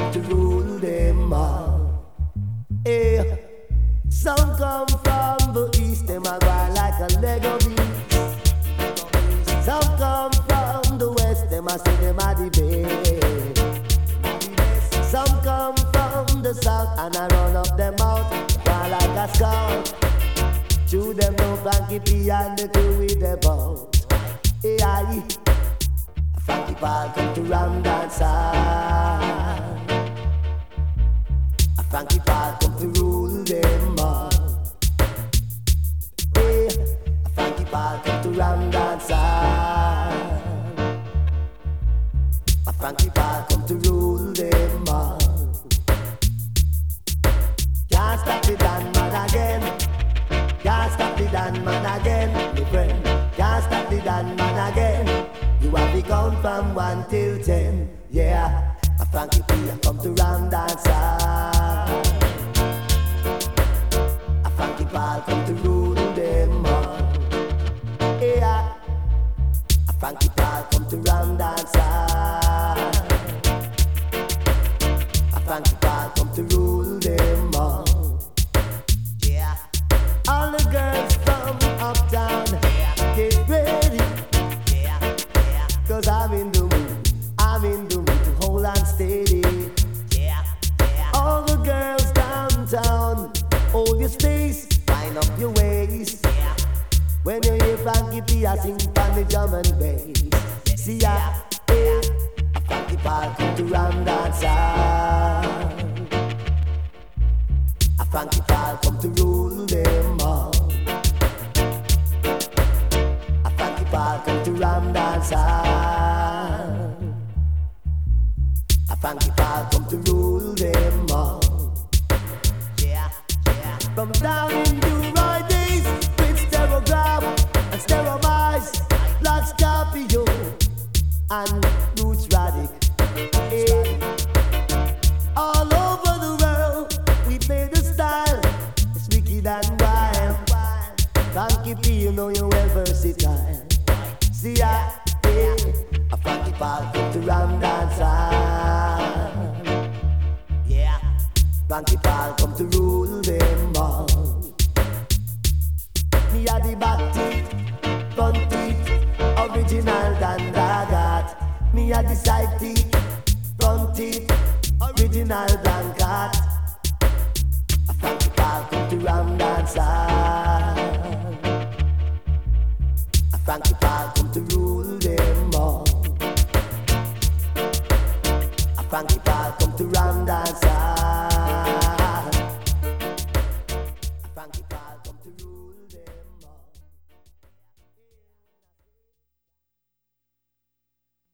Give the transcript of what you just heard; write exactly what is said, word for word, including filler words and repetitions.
come to rule them all. Hey, some come from the east, them a go like a Lego beast. Some come from the west, them a say them a the best. Some come from the south and I run up them out, go like a scout. Chew them no Frankie P and the crew with the boat. Hey, aye. Frankie Paul come to ram dance hall. Frankie Paul come to rule them all. Hey, Frankie Paul come to ram dance hall. Frankie Paul come to rule them all. Can't stop the Dan man again. Can't stop the Dan man again, my friend. Can't stop the Dan man again. You have to count from one till ten. Yeah, a Frankie P come to round dance hall. A Frankie Paul come to rule them all. Yeah, a Frankie Paul come to round dance hall. A Frankie Paul come to rule them all. Yeah, all the girls from uptown, get ready. Cause I'm in the mood, I'm in the mood to hold on steady. Yeah, yeah. All the girls downtown, hold your space, line up your waist. Yeah. When you hear Frankie P, I sing on the drum and bass. See ya, yeah. A Frankie Paul come to ram dance hall. A Frankie Paul come to rule them all. A Frankie Paul come to ram dance hall. A Frankie Paul come to rule them all. Yeah, yeah. From down in New Roy days with Stereograph and Stereomice, Black Scorpio and Roots Radic. Hey. All over the world we made a style. It's wicked and wild. Frankie P, you know you're well versatile. See ya, yeah. A Frankie Paul come to ram dance hall. Yeah, Frankie Paul come to rule them all. Me a the back teeth, front teeth, original Dan Dagat. Me a the side teeth, front teeth, original Blancat. A Frankie Paul come to ram dance hall. A Frankie Paul come to rule.